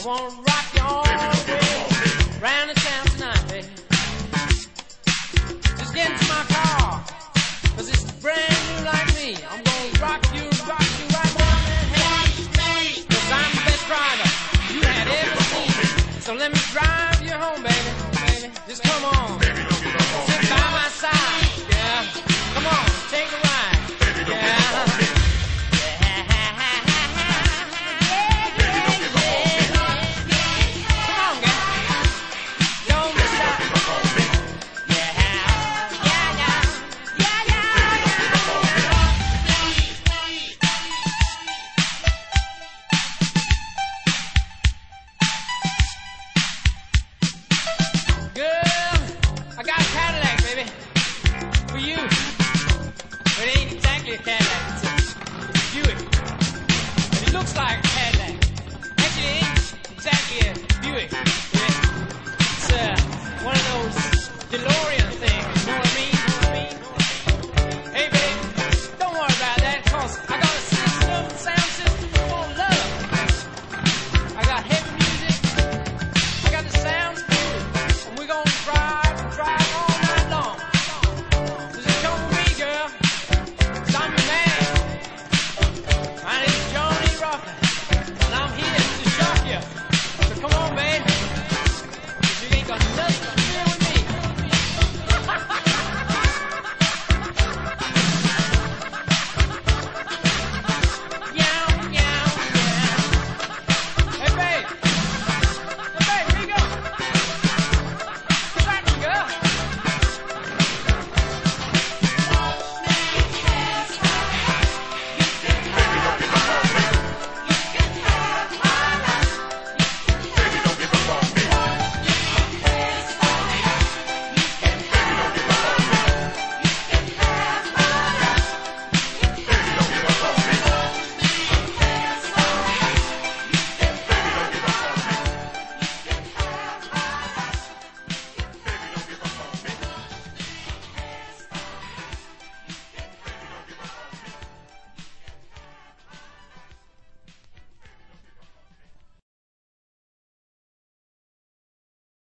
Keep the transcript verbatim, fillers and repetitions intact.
I wanna rock you all the way round the town tonight, baby. Just get into my car, cause it's brand new like me. I'm gonna rock you, rock you right down Manhattan. Cause I'm the best driver you had ever seen. So let me drive you home, baby, baby. Just come on, sit by my side, yeah. Come on, take a ride, yeah. Looks like a Cadillac. Actually, it ain't exactly a Buick.